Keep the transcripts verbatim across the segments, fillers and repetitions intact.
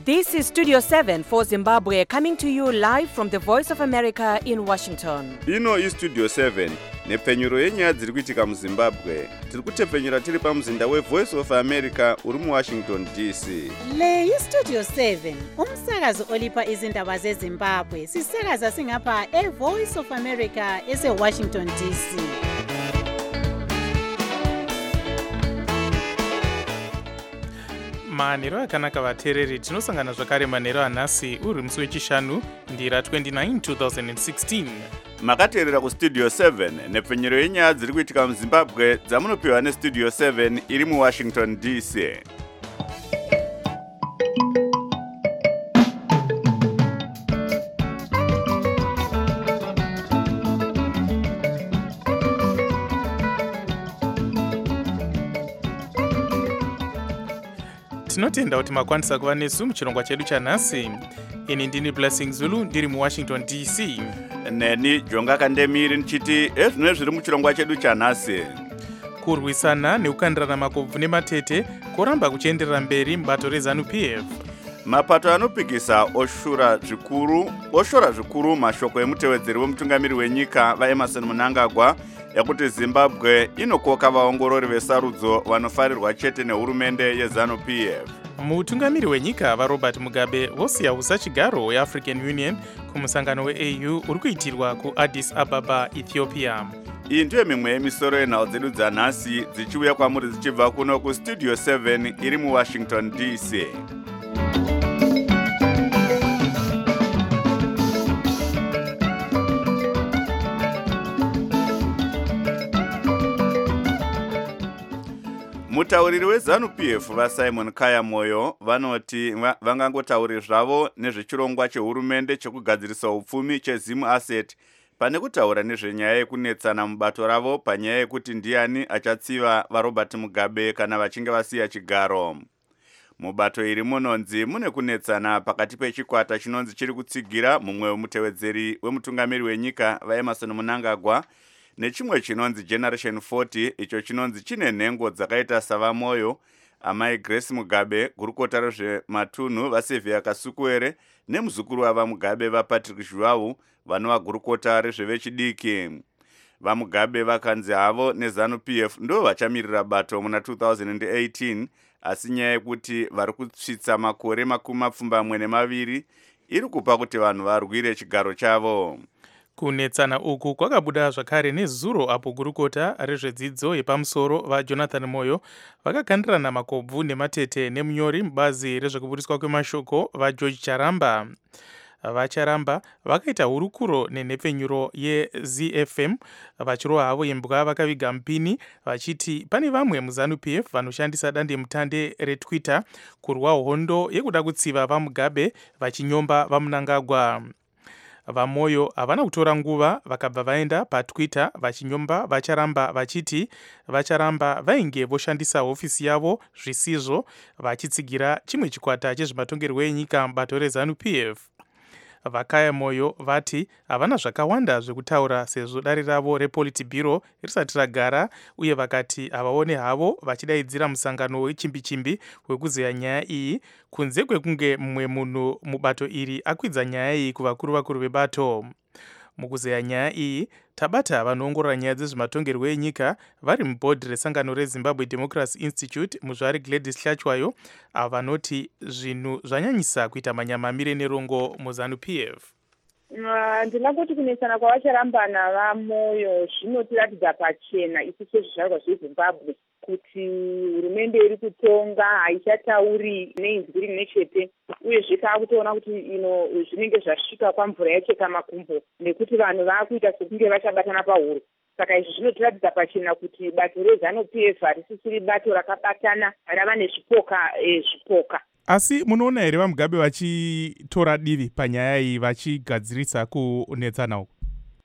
This is Studio seven for Zimbabwe, coming to you live from the Voice of America in Washington. Ino is Studio seven, nepfenyuro yenyaya dziri kuitika muZimbabwe. Tiri kutepfenyura tiri pamuzinda weVoice of America uri muWashington D C. Le iStudio seven, umsakazo olipa izindaba zeZimbabwe. Sisakaza singapha eVoice of America eseWashington D C. manheru akanaka vateereri, tinosangana zvakare manheru anhasi uri musi wechishanu ndira twenty-nine two thousand sixteen. Makateerera kuStudio seven, nepfenyuro yenyaya dziri kuitika muZimbabwe dzamunopiwa neStudio seven iri muWashington D C. tinotenda kuti makwanisa kuva nesu muchirongwa chedu chanhasi. Ini ndini Blessing Zulu ndiri muWashington D C. Neni Jonga Kandemiri nchiti ezvino zviri muchirongwa chedu chanhasi. Kurwisana neukandirana makobvu nematete koramba kuchienderera mberi mubato reZANU P F. Mapato anopikisa oshura zvikuru oshora zvikuru mashoko emutevedzeri wemutungamiri wenyika vaEmmerson Mnangagwa yakuti Zimbabwe inokoka vaongorori vesarudzo vanofarirwa chete nehurumende yeZANU P F. Mutungamiri wenyika vaRobert Mugabe vosiya usachigaro weAfrican Union kumusangano weA U uri kuitirwa kuAddis Ababa, Ethiopia. Iyi ndiyo mimwe yemisoro yenhau dzedu dzanhasi dzichiuya kwamuri dzichibva kuno kuStudio seven iri muWashington D C. Mutauriri weZANU P F vaSimon Kaya Moyo vanoti vangangotauri zvavo nezvechirongwa chehurumende chekugadzirisa upfumi cheZim Asset pane kutaura nezvenyaya yekunetsana mubato ravo panyaya yekuti ndiani achatsiva vaRobert Mugabe kana vachinge vasiya chigaro. Mubato iri munonzi mune kunetsana pakati pechikwata chinonzi chiri kutsigira mumwe wemutevedzeri wemutungamiri wenyika vaEmmerson Mnangagwa nechimwe chinonzi Generation forty, icho chinonzi chine nhengo dzakaita savamoyo amai Grace Mugabe, gurukota rezvematunhu vaSylvia Kasukuwere nemuzukuru wavaMugabe vaPatrick Zhuwawu vanova gurukota rezvevechidiki. VaMugabe vakanzi havo neZANU P F ndo vachamirira bato muna two thousand eighteen, asi nyaya yekuti vari kusvitsa makore makumi mapfumbamwe nemaviri iri kupa kuti vanhu varwire chigaro chavo. Kunetsana uku kwakabuda zvakare nezuro apo gurukota rezvedzidzo yepamusoro vaJonathan Moyo vakakandirana makobvu nematete nemunyori mubazi rezvekuburiswa kwemashoko vaGeorge Charamba. VaCharamba vakaita hurukuro nenhepfenyuro yeZ F M vachirova havo imbwa vakaviga mupini vachiti pane vamwe muZANU P F vanoshandisa dandemutande reTwitter kurwa hondo yekuda kutsiva vaMugabe vachinyomba vaMnangagwa. VaMoyo havana kutora nguva vakabva vaenda paTwitter vachinyomba vaCharamba vachiti vaCharamba vainge voshandisa hofisi yavo zvisizvo vachitsigira chimwe chikwata chezvematongerwo enyika mubato reZANU P F. VaKaya Moyo vati havana zvakawanda zvekutaura sezvo dare ravo rePolitburo risati ragara, uye vakati havaone havo vachidaidzira musangano wechimbi-chimbi wekuzeya nyaya iyi kunze kwekunge mumwe munhu mubato iri akwidza nyaya iyi kuvakuru vakuru vebato. Mukuzeya nyaya iyi tabata vanoongorora nyaya dzezvematongerwo enyika vari mubhodhi resangano reZimbabwe Democracy Institute muzvari Gladys Hlachwayo avo vanoti zvinhu zvanyanyisa kuita manyamamire nerongo muZANU P F. Ndingangoti kunetsana kwavacharamba navaMoyo zvinotiratidza pachena isu sezvizvarwa zveZimbabwe kuti hurumende iri kutonga haichatauri neinzwi rimwe chete, uyezve taakutoona kuti ino zvinenge zvasvika kwamvura yacheka makumbo nekuti vanhu vaakuita sekunge vachabatana pahuro. Saka izvi zvinotiratidza pachena kuti bato reZANU P F harisisiri bato rakabatana rava nezvipoka eh, zvipoka. Asi munoona here vaMugabe vachitora divi panyaya iyi vachigadzirisa kunetsana uku?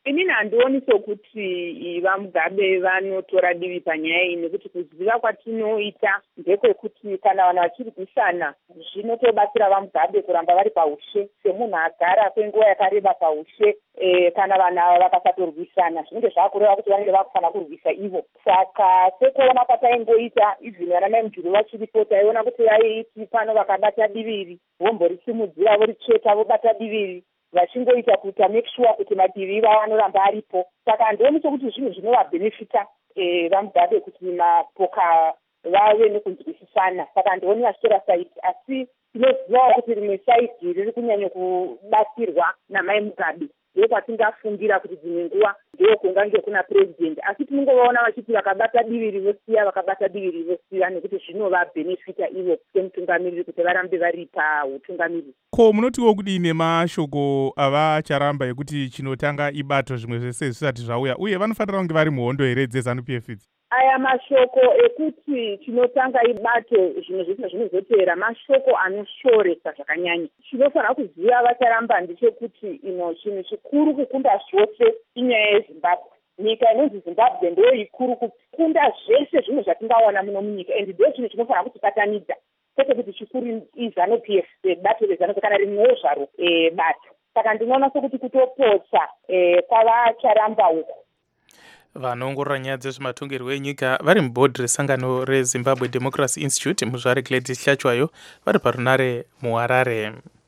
inini handioni sokuti vamugabe vanotora divi panyaya iyi, nekuti kuziva kwatinoita ndekwekuti kana vanhu vachirwisana zvinotobatsira vamugabe kuramba vari paushe. Semunhu agara kwenguva yakareba paushe, e, kana vanhu ava vakasatorwisana zvinenge zvaakureva kuti vanenge vakufanira kurwisa ivo. Saka sekuona kwataingoita izvini vana mai mujuru vachiripo, taiona kuti vaiti pano vakabata diviri vomboritsimudzira voritsveta vobata diviri vachingoita kuti make sure kuti madivi ivavo anoramba aripo. Saka handioni sokuti zvinhu zvinovabhenefita e, vamugabe kuti mapoka vave nekunzwisisana. Saka handioni vachitora saidi, asi tinozivawo kuti rimwe saidi riri kunyanya kubatsirwa namai mugabe. Ndiko kwatingafungira kuti dzimwe nguva ndiko kungange kuna president, asi tinongovaona vachiti vakabata diviri vosiya, vakabata diviri vosiya, nekuti zvinovabhenefita ivo semutungamiriri kuti varambe vari pautungamiriri. Ko munotiwo kudini mashoko avacharamba ekuti chinotanga ibato zvimwe zvese zvisati zvauya, uye vanofanira kunge vari muhondo here dzeZANU P F idzi? Aya mashoko ekuti chinotanga ibato zvimwe zvese zvinozotevera mashoko anoshoresa zvakanyanya. Chinofanira kuziva vacharamba ndechekuti ino chinhu chikuru kukunda zvose inyaya yeZimbabwe. Nyika inonzi Zimbabwe ndiyo ikuru kukunda zvese zvimwe zvatingawana muno munyika, and ndiyo chinhu chinofanira kutibatanidza, kwete kuti chikuru iZANU P F, bato reZANU kana rimwewo zvaro bato. Saka ndinoona sokuti kutopotsa kwavacharamba uko. Vanoongorora nyaya dzezvematongerwo enyika vari mubhodhi resangano reZimbabwe Democracy Institute muzvare Gladys Hlachwayo vari parunare muHarare.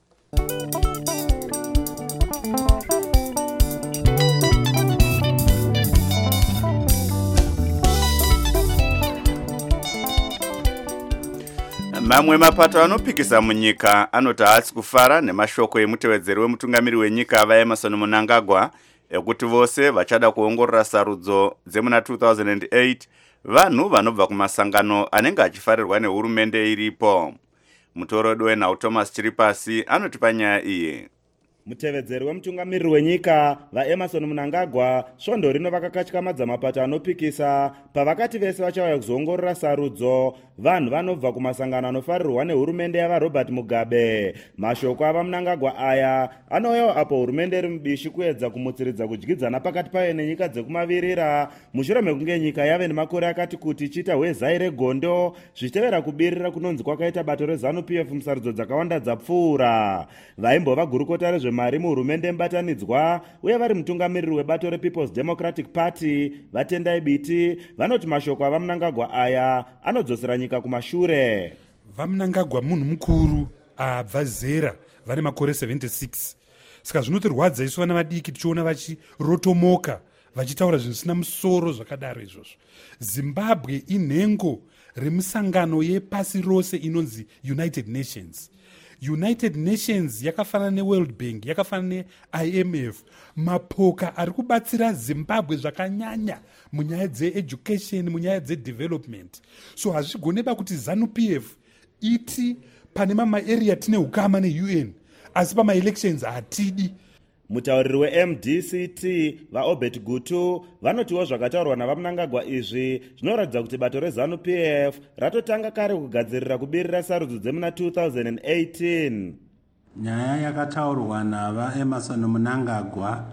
Mamwe mapato anopikisa munyika anoti haasi kufara nemashoko emutevedzeri wemutungamiri wenyika vaEmmerson Mnangagwa ekuti vose vachada kuongorora sarudzo dzemuna two thousand eight vanhu vanobva kumasangano anenge achifarirwa nehurumende iripo. Mutorodi wenhau Thomas Chiripasi anoti panyaya iyi. Mutevedzeri wemutungamiriri wenyika vaEmmerson Mnangagwa svondo rino vakakatyamadza mapato anopikisa pavakati vese vachauya kuzoongorora sarudzo vanhu vanobva kumasangano anofarirwa nehurumende yavaRobert Mugabe. Mashoko ava Mnangagwa aya anouyawo apo hurumende iri mubishi kuedza kumutsiridza kudyidzana pakati payo nenyika dzekumavirira mushure mekunge nyika yave nemakore akati kuti ichiita hwezai regondo zvichitevera kubirira kunonzi kwakaita bato reZANU P F musarudzo dzakawanda dzapfuura. Vaimbova gurukota rezvemari muhurumende mubatanidzwa uye vari mutungamiriri webato rePeople's Democratic Party vaTendai Biti vanoti mashoko ava Mnangagwa aya anodzosera nyika kumashure. VaMnangagwa munhu mukuru abva zera vane makore seventy-six. Saka zvinotirwadza isu vana vadiki tichiona vachirotomoka vachitaura zvisina musoro zvakadaro izvozvo. Zimbabwe inhengo remusangano yepasi rose inonzi United Nations. United Nations yakafanana neWorld Bank, yakafanana neI M F. Mapoka ari kubatsira Zimbabwe zvakanyanya munyaya dzeeducation, munyaya dzedevelopment. So hazvigoneba kuti ZANU P F iti pane mama area tine hukama neU N, asi pama elections hatidi. Mutauriri weM D C T vaObert Gutu vanotiwo zvakataurwa navaMnangagwa izvi zvinoratidza kuti bato reZANU P F ratotanga kare kugadzirira kubirira sarudzo dzemuna two thousand eighteen. Nyaya yakataurwa navaEmmerson Mnangagwa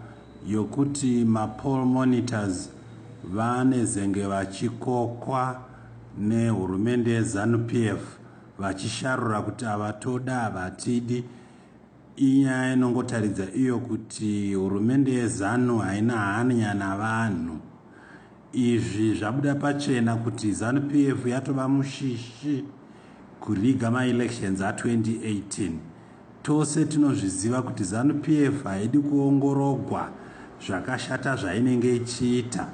yokuti mapoll monitors vane zenge vachikokwa nehurumende yeZANU P F vachisharura kuti avatoda havatidi. Inyaya inongotaridza iyo kuti hurumende yeZANU haina hanya navanhu. Izvi zvabuda pachena kuti ZANU P F yatova mushishi kuriga ma-elections a twenty eighteen. Tose tinozviziva kuti ZANU P F haidi kuongorogwa zvakashata zvainenge ichiita.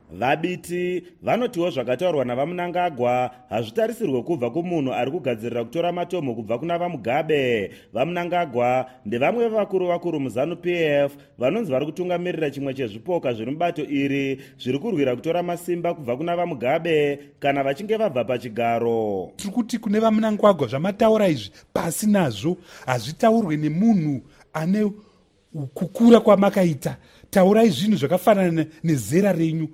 Vabiti vanotiwo zvakataurwa navaMnangagwa hazvitarisirwe kubva kumunhu ari kugadzirira kutora matomo kubva kuna vaMugabe. VaMnangagwa ndevamwe vevakuru vakuru muZANU P F vanonzi vari kutungamirira chimwe chezvipoka zviri mubato iri zviri kurwira kutora masimba kubva kuna vaMugabe kana vachinge vabva pachigaro. Tiri kuti kune vaMnangagwa zvamataura izvi pasi nazvo hazvitaurwe nemunhu ane kukura kwamakaita. Taurai zvinhu zvakafanana nezera renyu.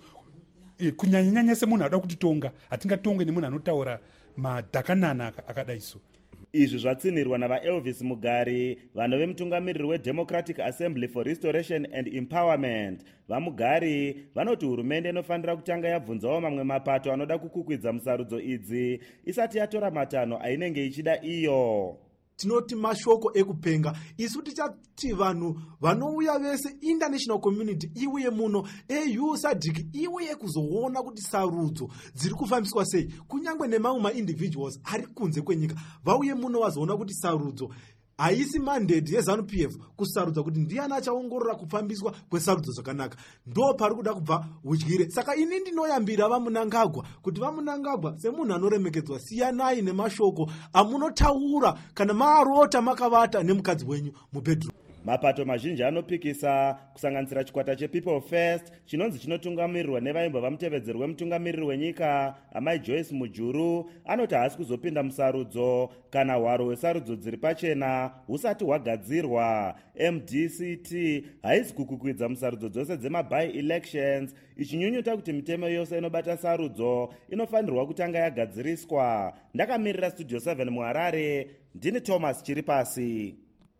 Kunyanyanyanya semunhu anoda kutitonga hatingatongwe nemunhu anotaura madhakanana akadaiso. izvi zvatsinirwa navaelvis mugari, vanhu vemutungamiriri wedemocratic assembly for restoration and empowerment. Vamugari vanoti hurumende inofanira kutanga yabvunzawo mamwe mapato anoda kukukwidza musarudzo idzi isati yatora matanho ainenge ichida iyo. Tinoti mashoko ekupenga isu tichati vanhu vanouya vese international community iuye muno au sadc iuye kuzoona kuti sarudzo dziri kufambiswa sei, kunyangwe nemamwe maindividuals ari kunze kwenyika vauye muno vazoona kuti sarudzo haisi mandate yeZANU-P F kusarudza kuti ndiani achaongorora kufambiswa kwesarudzo zvakanaka. Ndo pari kuda kubva udyire. Saka ini ndinoyambira vaMunangagwa kuti vaMunangagwa semunhu anoremekedzwa, siyanai nemashoko amunotaura kana maarota makavata nemukadzi wenyu mubedroom. Mapato mazhinji anopikisa kusanganisira chikwata chePeople First chinonzi chinotungamirirwa nevaimba vamutevedzeri wemutungamiriri wenyika amai Joyce Mujuru anoti haasi kuzopinda musarudzo kana hwaro hwesarudzo dziri pachena husati hwagadzirwa. M D C T haisi kukukwidza musarudzo dzose dzemaby elections ichinyunyuta kuti mitemo yose inobata sarudzo inofanirwa kutanga yagadziriswa. Ndakamirira Studio seven muHarare, ndini Thomas Chiripasi.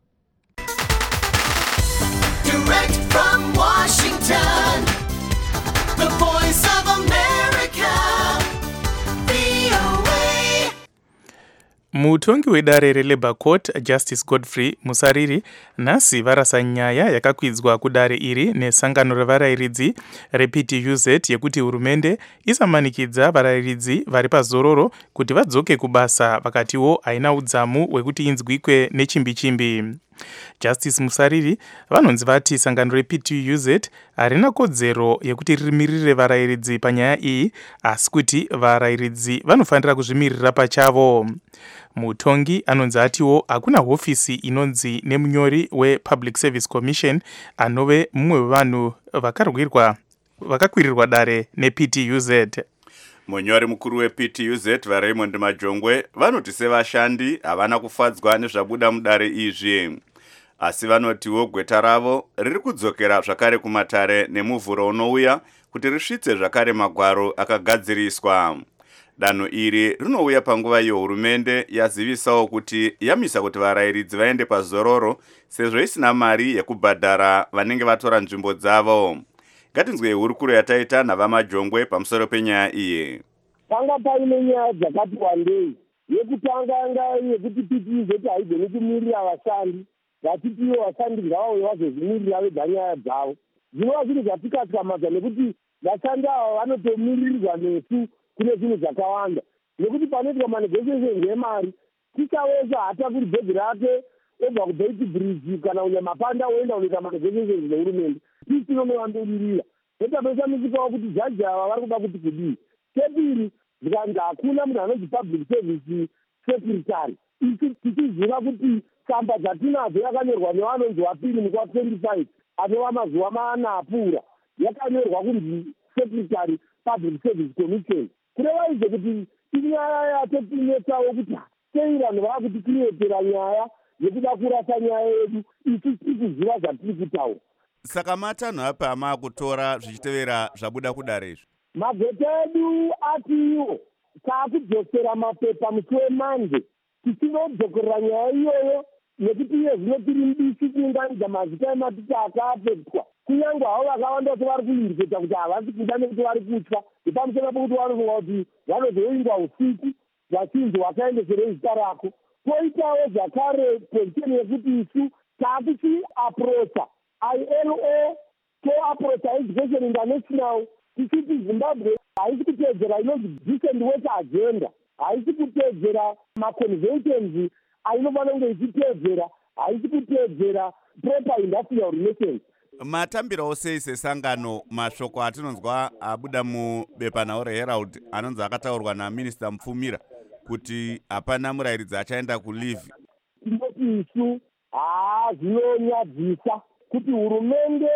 Direct from Washington, the voice of America, V O A. Mutongi wedare reLabour Court Justice Godfrey Musariri nhasi varasa nyaya yakakwidzwa kudare iri nesangano revarairidzi reP T U Z yekuti hurumende isamanikidza varairidzi vari pazororo kuti vadzoke kubasa, vakatiwo haina udzamu hwekuti inzwikwe nechimbi-chimbi. Justice Musariri vanonzi vati sangano reP T U Z harina kodzero yekuti rimirire varairidzi panyaya iyi, asi kuti varairidzi vanofanira kuzvimirira pachavo. Mutongi anonzi atiwo hakuna hofisi inonzi nemunyori wePublic Service Commission anove mumwe wevanhu vakarwirwa vakakwirirwa dare neP T U Z. Munyori mukuru weP T U Z vaRaymond Majongwe vanoti sevashandi havana kufadzwa nezvabuda mudare izvi, asi vanotiwo gweta ravo riri kudzokera zvakare kumatare nemuvhuro unouya kuti risvitse zvakare magwaro akagadziriswa. Danho iri rinouya panguva iyo hurumende yazivisawo kuti yamisa kuti varairidzi vaende pazororo sezvo isina mari yekubhadhara vanenge vatora nzvimbo dzavo. Ngatinzwe hurukuro yataita navaMajongwe pamusoro penyaya iyi. Panga paine nyaya dzakati wandei. Yekutanga yanga yekuti P T U Z haigoni kumirira vashandi, vatitiwo vashandi ngavauye vazozvimirira vega nyaya dzavo. Zvinova zvinhu zvatikatyamadza nekuti vashandi ava vanotomiririrwa nesu kune zvinhu zvakawanda, nekuti panoitwa manegotiations emari ticha wese hatakuri bhegi rake obva kuBeit Bridge kana kunyamapanda oenda kunoita manegotiations nehurumende. Tisi tinonovambiririra totapesamisikawo kuti jaji ava vari kuda kuti kudii. Chepiri, ndikanzi hakuna munhu anonzi public service secretary. Isi tichiziva kuti tsamba dzatinadzo yakanyorwa nevanonzi wapiri mukwa twenty-five anova mazuva mana apfuura, yakanyorwa kunzi secretary public service commission. Kureva izvo kuti inyaya yatotinetsawo kuti sei vanhu vava kutikuretera nyaya yekuda kurasa nyaya yedu, isu tiri kuziva zvatiri kutaura. Saka matanho api ama kutora zvichitevera zvabuda kudare izvi? Mageta edu atiwo taakudzosera mapepa musi weMande tichinodzokorera nyaya iyoyo, nekuti iye zvino tiri mbisi kuunganidza mazita ematita akaapetwa. Kunyange havo vakawanda kuti vari kuindiketa kuti havasi kuda nekuti vari kutya, nepamusoro pokuti vanofunga kuti vanozoingwa usiku vachinzi wakaendeserei zita rako. Poitawo zvakare pozisheni yekuti isu taakuchiaprocha I L O toaprocha Education International tichiti Zimbabwe haisi kutedzera inonzi decent work agenda, haisi kutedzera maconventions ainofana kunge ichitedzera, haisi kutedzera proper industrial relations. Matambirawo sei sesangano mashoko atinonzwa abuda mubepanhau reHerald anonzi akataurwa naMinista Mupfumira kuti hapana murairidzi achaenda kuleave? Tinoti isu haa zvinonyadzisa kuti hurumende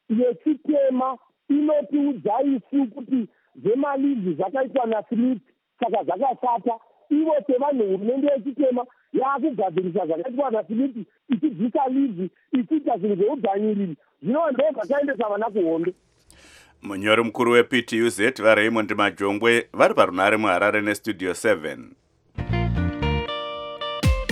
yechitema inotiudza isu kuti zvemalivi zvakaitwa naSmith saka zvakashata. Ivo sevanhu hurumende yechitema yaakugadzirisa zvakaitwa naSmith ichibvisa livi ichiita zvinhu zveudhanyiriri, zvinova ndo zvakaendesa vana kuhondo. Munyori mukuru weP T U Z vaRaymond Majongwe vari parunhare muHarare neStudio seven.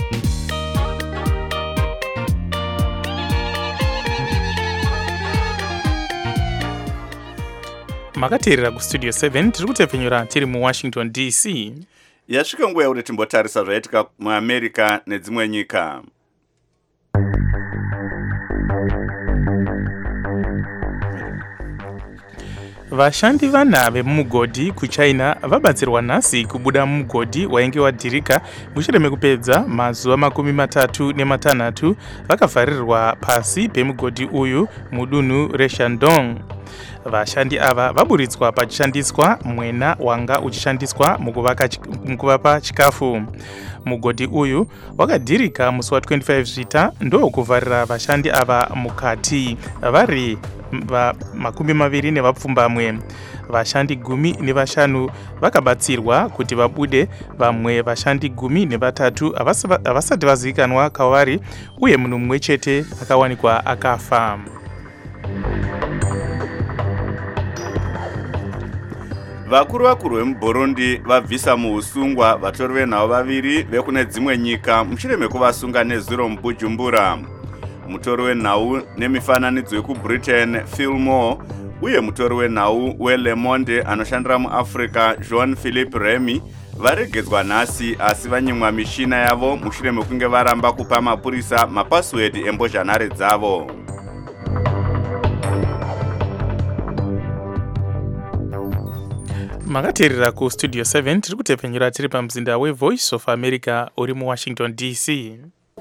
makateerera kustudio seven tiri kutepfenyura tiri muwashington D C. Yasvika nguva yekuti timbotarisa zvaitika muamerica nedzimwe nyika. Vashandi vana vemumugodhi kuchina vabatsirwa nhasi kubuda mumugodhi wainge wadhirika mushure mekupedza mazuva makumi matatu nematanhatu vakavharirwa pasi pemugodhi uyu mudunhu reshandong. Vashandi ava vaburitswa pachishandiswa mwena wanga uchishandiswa mukuvapa chikafu. Mugodhi uyu wakadhirika musi wa twenty-five zvita ndokuvharira vashandi ava mukati vari va makumi maviri nevapfumbamwe. Vashandi gumi nevashanu vakabatsirwa kuti vabude, vamwe vashandi gumi nevatatu havasati vazivikanwa kwavari, uye munhu mumwe chete akawanikwa akafa. Vakuru vakuru vemuBurundi vabvisa muusungwa vatori venhau vaviri vekune dzimwe nyika mushure mekuvasunga nezuro muBujumbura. Mutori wenhau nemifananidzo yekuBritain Phil Moore uye mutori wenhau weLe Monde anoshandira muAfrica Jean Philippe Remy varegedzwa nhasi, asi vanyimwa mishina yavo mushure mekunge varamba kupa mapurisa mapasiwedi embozhanhare dzavo. Makateerera kustudio seven tiri kutepfenyura tiri pamuzinda weVoice of America uri muWashington D C.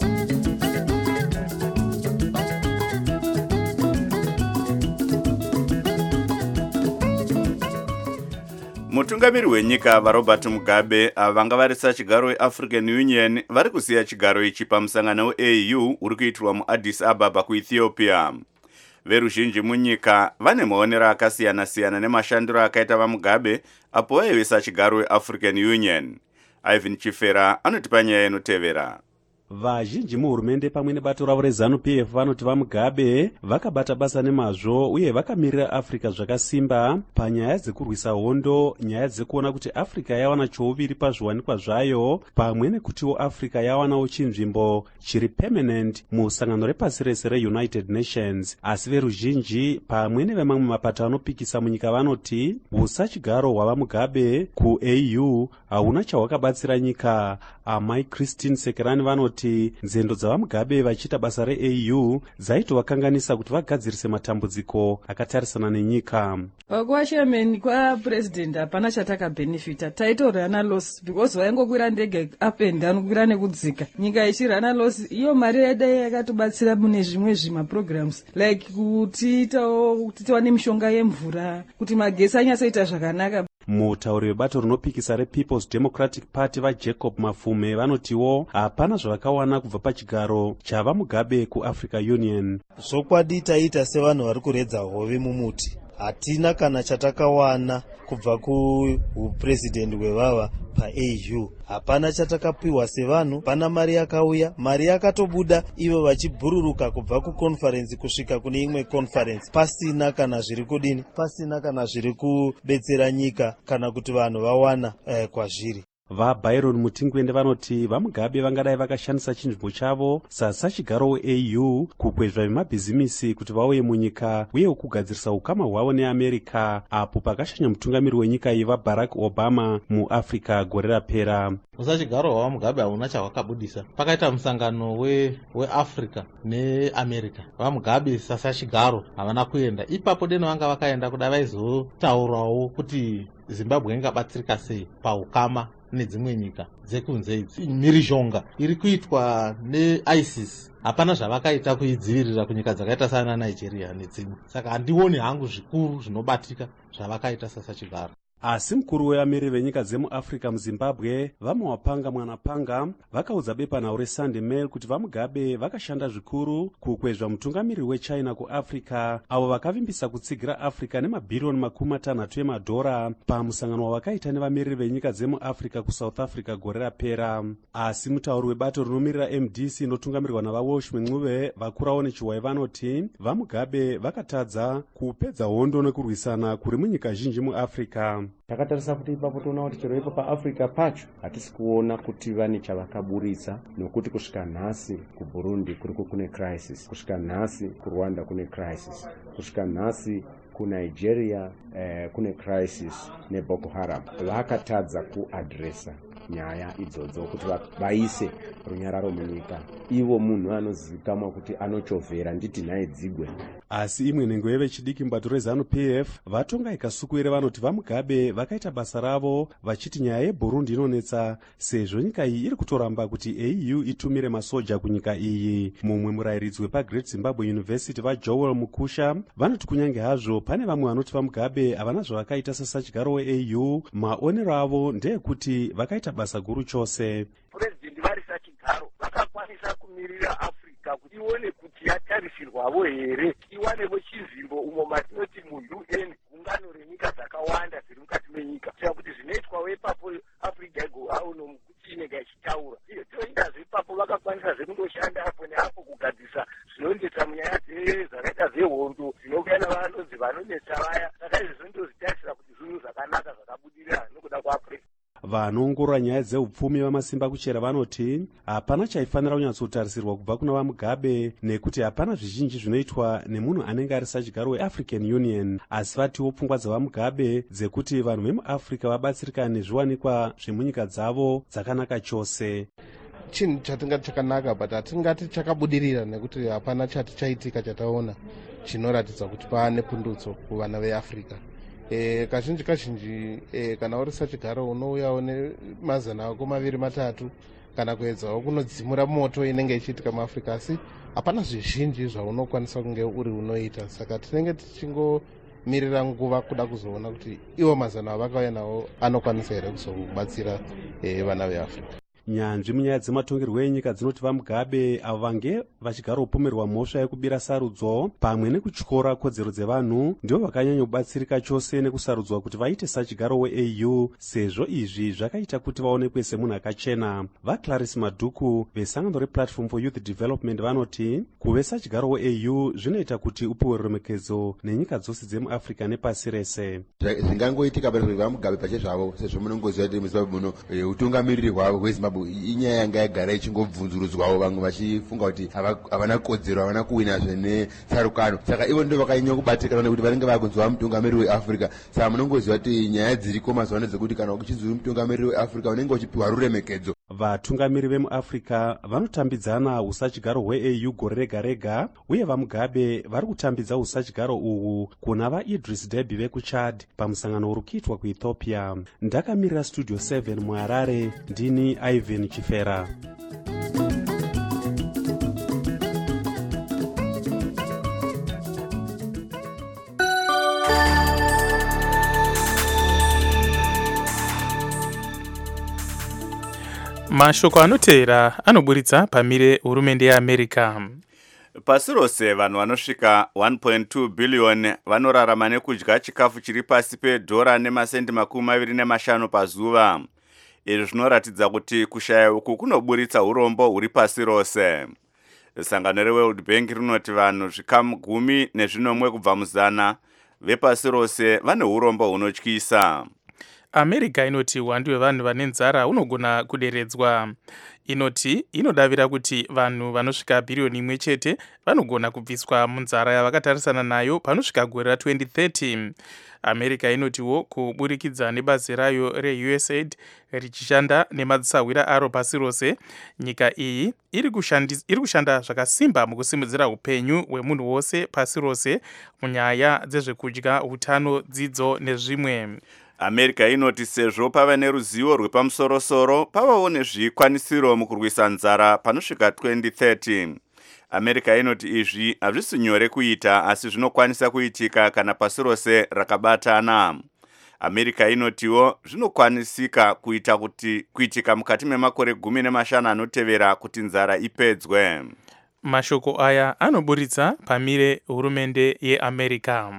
Mutungamiri wenyika vaRobert Mugabe vanga varisa chigaro weAfrican Union vari kusiya chigaro ichi pamusangano weA U uri kuitirwa muAddis Ababa kuEthiopia. Veruzhinji munyika vane maonero akasiyana-siyana nemashandiro akaita vaMugabe apo vaivisa chigaro weAfrican Union. Ivan Chifera anotipa nyaya inotevera. Vazhinji muhurumende pamwe nebato ravo reZANU-P F vanoti vaMugabe vakabata basa nemazvo uye vakamirira Afrika zvakasimba panyaya dzekurwisa hondo, nyaya dzekuona kuti Afrika yawana chouviri pazviwanikwa zvayo, pamwe nekutiwo Afrika yawanawo chinzvimbo chiri permanent musangano repasi rese reUnited Nations. Asi veruzhinji pamwe nevemamwe mapato anopikisa munyika vanoti usachigaro hwavaMugabe kuA U hauna chahwakabatsira nyika. Amai Christine Sekerani vanoti nzendo dzavaMugabe vachiita basa reA U dzaitovakanganisa kuti vagadzirise matambudziko akatarisana nenyika. Pakuva chairman kwapresident hapana chatakabhenefita, taitorana loss because vaingokwira ndege up and down, kukwira nekudzika, nyika ichirana loss. Iyo mari yadai yakatobatsira mune zvimwe zvimaprograms like kutiitawo kuti tiwane mishonga yemvura, kuti magesi anyasoita zvakanaka. Mutauri webato rinopikisa rePeople's Democratic Party vaJacob Mafume vanotiwo hapana zvavakawana kubva pachigaro chavaMugabe kuAfrica Union. Zvokwadi taita sevanhu vari kuredza hove mumuti. Hatina kana chatakawana kubva kupresident wevava paA U. Hapana chatakapiwa sevanhu, pana mari yakauya, mari yakatobuda, ivo vachibhururuka kubva kuconference kusvika kune imwe conference, pasina kana zviri kudini, pasina kana zviri kubetsera nyika kana kuti vanhu vawana eh, kwazviri. VaByron Mutingwende vanoti vaMugabe vangadai vakashandisa chinzvimbo chavo sasachigaro weA U kukwezva vemabhizimisi kuti vauye munyika uye kugadzirisa ukama hwavo neAmerica apo pakashanya mutungamiri wenyika iyi vaBarack Obama muAfrica gore rapera. Usachigaro hwavaMugabe hauna chahwakabudisa. Pakaita musangano weAfrica neAmerica, vaMugabe sasachigaro havana kuenda. Ipapo deno vanga vakaenda kuda vaizotaurawo kuti Zimbabwe ingabatsirika sei paukama nedzimwe nyika dzekunze idzi. Mhirizhonga iri kuitwa neISIS hapana zvavakaita kuidzivirira kunyika dzakaita sana Nigeria nedzimwe. Saka handioni hangu zvikuru zvinobatika zvavakaita sasachigaro. Asi mukuru weamiri venyika dzemuAfrica muZimbabwe vaMawapanga Mwanapanga vakaudza bepanhau reSunday Mail kuti vaMugabe vakashanda zvikuru kukwezva mutungamiri weChina kuAfrica, avo vakavimbisa kutsigira Africa nemabhiriyoni makumi matanhatu emadhora pamusangano wavakaita nevamiriri venyika dzemuAfrica kuSouth Africa gore rapera. Asi mutauri webato rinomirira M D C inotungamirwa navaWalsh Mwencuve vakurawo nechiwai vanoti vaMugabe vakatadza kupedza hondo nekurwisana kuri munyika zhinji muAfrica. Takatarisa kuti ipapo toona kuti chero ipo paAfrica pacho hatisi kuona kuti vane chavakaburitsa, nokuti kusvika nhasi kuBurundi kuriko kune crisis, kusvika nhasi kuRwanda kune crisis, kusvika nhasi kunigeria eh, kune crisis neboko haram vakatadza kuadresa nyaya idzodzo kuti vaise runyararo munyika. Ivo munhu anozivikanwa kuti anochovhera nditi nhaye dzigwe. Asi imwe nhengo yevechidiki mubato rezanu P F vatonga ikasukuire vanoti vaMugabe vakaita basa ravo vachiti nyaya yeBurundi inonetsa sezvo nyika iyi iri kutoramba kuti A U itumire masoja kunyika iyi. Mumwe murayiridzi wepaGreat Zimbabwe University vaJoel Mukusha vanoti kunyange hazvo pane vamwe vanoti vaMugabe havana zvavakaita sasachigaro weA U, maonero avo ndeyekuti vakaita basa guru chose. Purezidenti vari sachigaro vakakwanisa kumirira Afrika kuti ione kuti yatarisirwavo here, iwanevo chizimbo umo matinoti munhu eni gungano renyika dzakawanda dziri mukati menyika, saka kuti zvinoitwawo ipapo Afrika igoauno kuti inenge ichitaura iyo toindazve ipapo vakakwanisazve kundoshanda apo neapo kugadzisa zvinonetsa munyaya dzakaita zvehondo dzinouya navanonzi vanonetsa vaya, saka izvi zvinotozitasira kuti zvinhu zvakanaka zvakabudirira nokuda kwaAfrica. Vanoongorora nyaya dzeupfumi vamasimba kuchera vanoti hapana chaifanira kunyatsotarisirwa kubva kuna vaMugabe nekuti hapana zvizhinji zvinoitwa nemunhu anenge ari sachigaro weAfrican Union, asi vatiwo pfungwa dzavaMugabe dzekuti vanhu vemuAfrica vabatsirikane nezviwanikwa zvemunyika dzavo dzakanaka chose. Chinhu chatingati chakanaka but hatingati chakabudirira nekuti hapana chati chaitika chataona chinoratidza kuti paane pundutso kuvana veAfrica. E, kazhinji kazhinji e, kana uri sachigaro unouyawo nemazana ako maviri matatu kana kuedzawo kunodzimura moto inenge ichiitika muAfrica, asi hapana zvizhinji zvaunokwanisa kunge uri unoita, saka tinenge tichingomirira nguva kuda kuzoona kuti iwo mazana avakauya nawo anokwanisa here kuzobatsira e, vana veAfrica. Nyanzvi munyaya dzematongerwo enyika dzinoti vaMugabe avo vange vachigara upomerwa mhosva yekubira sarudzo pamwe nekutyora kodzero dzevanhu ndivo vakanyanya kubatsirika chose nekusarudzwa kuti vaite sachigaro weA U, sezvo izvi zvakaita kuti vaonekwe semunhu akachena. VaClarice Madhuku vesangano rePlatform for Youth Development vanoti kuve sachigaro weA U zvinoita kuti upiwe ruremekedzo nenyika dzose dzemuAfrica nepasi rese. Zvingangoitika pari vaMugabe pachezvavo sezvo munongoziva kuti muZimbabwe muno utungamiriri hwavo hweZimbabwe inyaya yanga yagara ichingobvunzurudzwawo, vamwe vachifunga kuti havana kodzero, havana kuwinazve netsarukano, saka ivo ndo vakanyanya kubatikana nekuti vanenge vakunzwa mutungamiriri weAfrica. Saka munongoziva kuti nyaya dziriko mazuva ano dzekuti kana uchinzwa mutungamiriri weAfrica unenge uchipiwa ruremekedzo. Vatungamiri vemuAfrica vanotambidzana usachigaro hweA U gore rega rega, uye vaMugabe vari kutambidza usachigaro uhu kuna vaIdris Deby vekuChad pamusangano uri kuitwa kuEthiopia. Ndakamirira Studio seven muHarare, ndini Ivan Chifera. Mashoko anoteera anoburitsa pamire hurumende yeAmerica. Pasi rose vanhu vanosvika one point two billion vanorarama nekudya chikafu chiri pasi pedhora nemasendi makumi maviri nemashanu pazuva. Izvi zvinoratidza kuti kushaya uku kunoburitsa urombo huri pasi rose. Sangano reWorld Bank rinoti vanhu zvikamu gumi nezvinomwe kubva muzana vepasi rose vane urombo hunotyisa. America inoti uwandu hwevanhu vane nzara unogona kuderedzwa. Inoti inodavira kuti vanhu vanosvika bhiriyoni imwe chete vanogona kubviswa munzara yavakatarisana nayo panosvika gore ra twenty thirty. America inotiwo kuburikidza nebazi rayo reUSAID richishanda nemadzisawira aro pasi rose, nyika iyi iri kushanda zvakasimba mukusimudzira upenyu hwemunhu wose pasi rose munyaya dzezvekudya, utano, dzidzo nezvimwe. America inoti sezvo pava neruzivo rwepamusorosoro pavawo nezvikwanisiro mukurwisa nzara panosvika twenty thirty. America inoti izvi hazvisi nyore kuita, asi zvinokwanisa kuitika kana pasi rose rakabatana. America inotiwo zvinokwanisika kuita kuti kuitika mukati memakore gumi nemashanu anotevera kuti nzara ipedzwe. Mashoko aya anoburitsa pamire hurumende yeAmerica.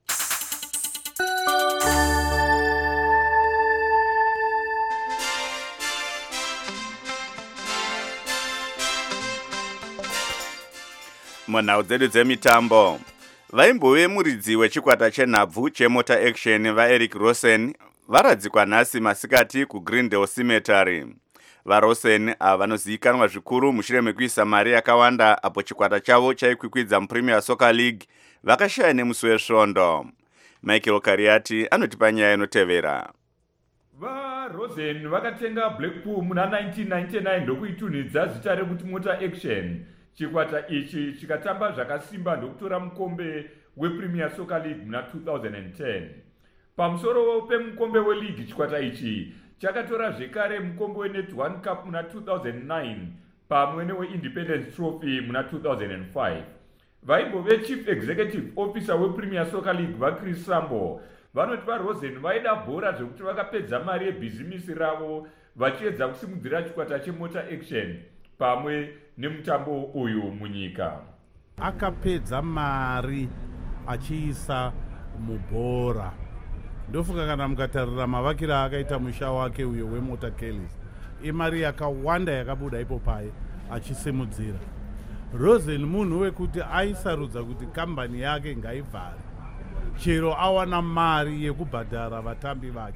Munhau dzedu dzemitambo, vaimbove muridzi wechikwata chenhabvu cheMotor Action vaEric Rosen varadzikwa nhasi masikati kuGreendale Cemetery. VaRosen ava vanozivikanwa zvikuru mushure mekuisa mari yakawanda apo chikwata chavo chaikwikwidza muPremier Soccer League vakashaya nemusi wesvondo. Michael Kariati anotipa nyaya inotevera. VaRosen vakatenga Blackpool muna nineteen ninety-nine ndokuitunhidza zita rekuti Motor Action. Chikwata ichi chikatamba zvakasimba ndokutora mukombe wePremier Soccer League muna two thousand ten. Pamusoro pemukombe weleague, chikwata ichi chakatora zvekare mukombe weNet one Cup muna two thousand nine pamwe neweIndependence Trophy muna two thousand five. Vaimbove Chief Executive Officer wePremier Soccer League vaChris Sambo vanoti vaRosen vaida bhora zvekuti vakapedza mari yebhizimisi ravo vachiedza kusimudzira chikwata cheMotor Action pamwe nemutambo uyu munyika. Akapedza mari achiisa mubhora. Ndofunga kana mukatarira mavakire akaita musha wake uyo weMotor Kellys, imari yakawanda yakabuda ipo pai achisimudzira. Rosen munhu wekuti aisarudza kuti kambani yake ngaivhare chero awana mari yekubhadhara vatambi vake.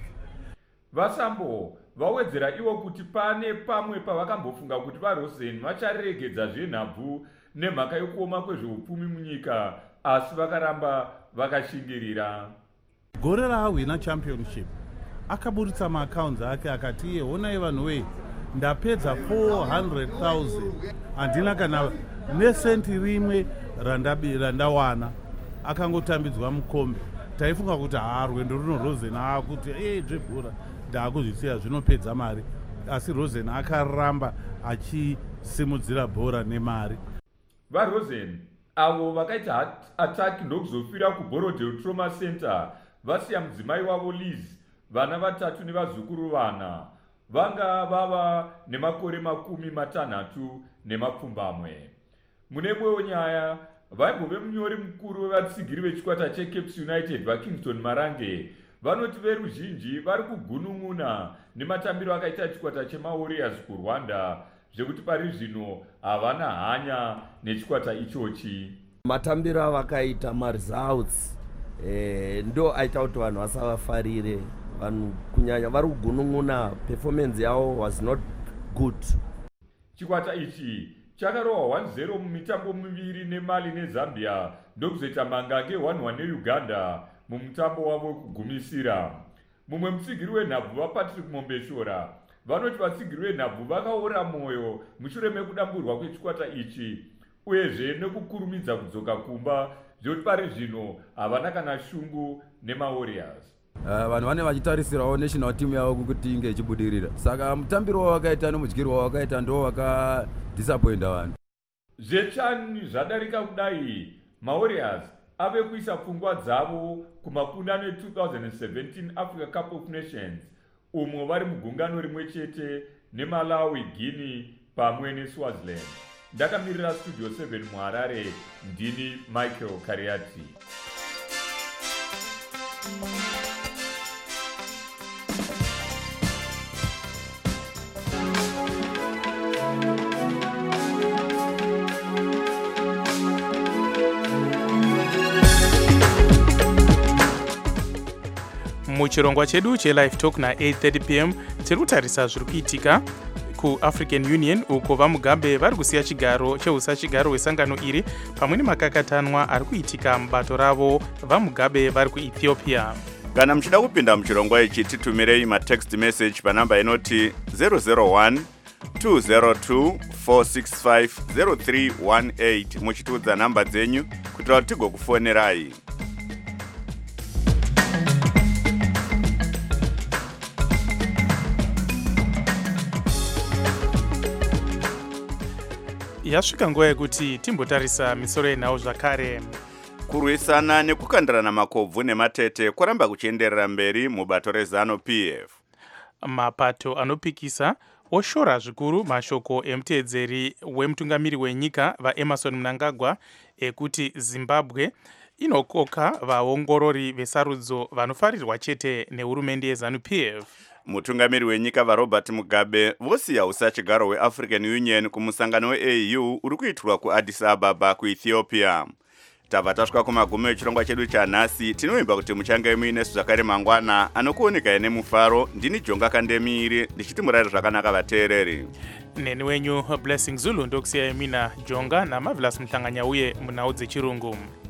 Vasambo vawedzera ivo kuti pane pamwe pavakambofunga kuti vaRosen vacharegedza zvenhabvu nemhaka yekuoma kwezveupfumi munyika, asi vakaramba vakashingirira. Gore raahwina championship akaburitsa maaccounts ake akati iye honai vanhu wei, ndapedza four hundred thousand handina kana nesenti rimwe randawana. Akangotambidzwa mukombe. Taifunga kuti haa rwendo runo Rosen akuti eh zvebhora ndaakuzvisiya zvinopedza mari, asi Rosen akaramba achisimudzira bhora nemari. VaRosen avo vakaita ataki ndokuzofira kuBorodale Trauma Center vasiya mudzimai wavo Liz, vana vatatu nevazukuru vana, vanga vava nemakore makumi matanhatu nemapfumbamwe. Mune imwewo nyaya, vaimbove munyori mukuru wevatsigiri vechikwata cheCapes United vaKingston Marange vanoti veruzhinji vari kugunun'una nematambiro akaita chikwata chemaWarriors kuRwanda, zvekuti pari zvino havana hanya nechikwata ichochi. Matambiro avakaita maresults eh, ndo aita kuti vanhu vasavafarire. Vanhu kunyanya vari kugunun'una, performance yavo was not good. Chikwata ichi chakarohwa one zero mumitambo miviri neMali neZambia ndokuzoita mangange one one neUganda mumutambo wavo wekugumisira. Mumwe mutsigiri wenhabvu vaPatrick Mombeshora vanoti vatsigiri venhabvu vakaora mwoyo mushure mekudamburwa kwechikwata ichi, uyezve nekukurumidza kudzoka kumba, zvekuti pari zvino havana kana shungu nemaWarriors. Uh, vanhu vane vachitarisirawo national team yavo kuti inge ichibudirira, saka mutambiro wavakaita nemudyiri wavakaita ndo vakadisappointa vanhu. Zvechani zvadarika kudai, maWarriors ave kuisa pfungwa dzavo kumakundano e two thousand seventeen Africa Cup of Nations, umwe vari mugungano rimwe chete neMalawi, Guinea pamwe neSwaziland. Ndakamirira Studio seven muHarare, ndini Michael Kariati. Muchirongwa chedu chelive talk na eight thirty p m tiri kutarisa zviri kuitika kuAfrican Union, uko vaMugabe vari kusiya chigaro cheusachigaro wesangano iri pamwe nemakakatanwa ari kuitika mubato ravo vaMugabe vari kuEthiopia. Kana muchida kupinda muchirongwa ichi titumirei matext message panamba inoti zero zero one two zero two four six five zero three one eight muchitiudza namba dzenyu kuitira kuti tigokufonerai. Yasvika nguva yekuti timbotarisa misoro yenhau zvakare. Kurwisana nekukandirana makobvu nematete kwaramba kuchienderera mberi mubato reZanu P F. Mapato anopikisa oshora zvikuru mashoko emuteedzeri wemutungamiri wenyika vaEmmerson Mnangagwa ekuti Zimbabwe inokoka vaongorori vesarudzo vanofarirwa chete nehurumende yeZanu P F. Mutungamiri wenyika vaRobert Mugabe vosiya usachigaro weAfrican Union kumusangano weA U uri kuitirwa kuAddis Ababa kuEthiopia. Tabva tasvika kumagumo echirongwa chedu chanhasi. Tinoimba kuti muchange muinesu zvakare mangwana anokuoneka nemufaro. Ndini Jonga Kandemiri ndichiti murari zvakanaka vateereri. Neni wenyu Blessing Zulu ndokusiyai mina Jonga naMarvelous Mhlanganya uye munhau dzechirungu.